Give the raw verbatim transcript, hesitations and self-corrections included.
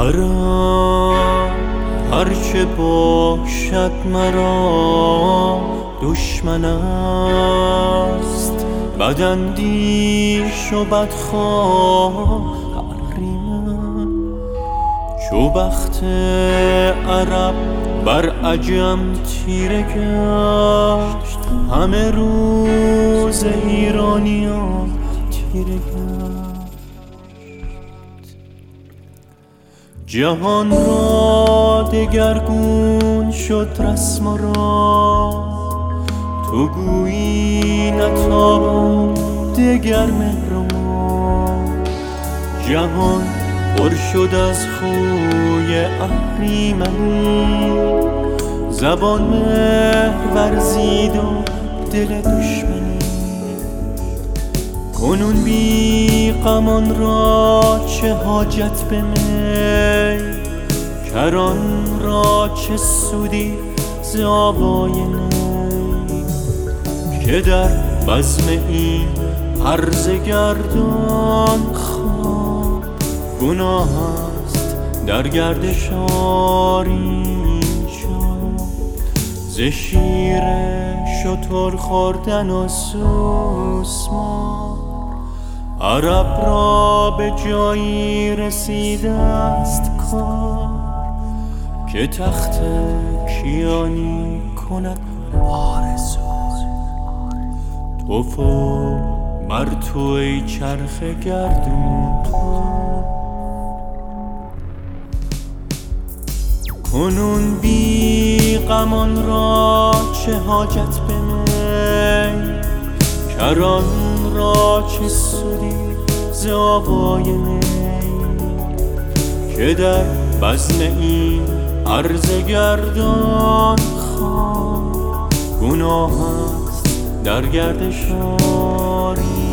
عرب هرچه باشد مرا دشمن است، بداندیش و بدخواه اهریمن. چو بخت عرب بر عجم تیره گشت، همه روز ایرانیان تیره گشت. جهان را دگرگون شد رسم و راه، تو گویی نتابد دگر مهر و ماه. جهان پر شد از خوی اهریمنی، زبان مهر ورزید و دل دشمنی. کنون بی غمان را چه حاجت به می، کران را چه سودی ز آوای نی. که در بزم این هرزه گردان خواب، گناه است در گردشار اینجا. ز شیر شتر خوردن و سوسمار، عرب را به جایی رسیده است کار. که تخت کیانی کند آرزو، تو فوق بر تو ای چرخ گردون تو. کنون بی غمان را چه حاجت به می، کران را چه سودی ز آوای نی. که در بزم این عرضه گردان خواب، گناه است در گردشاری.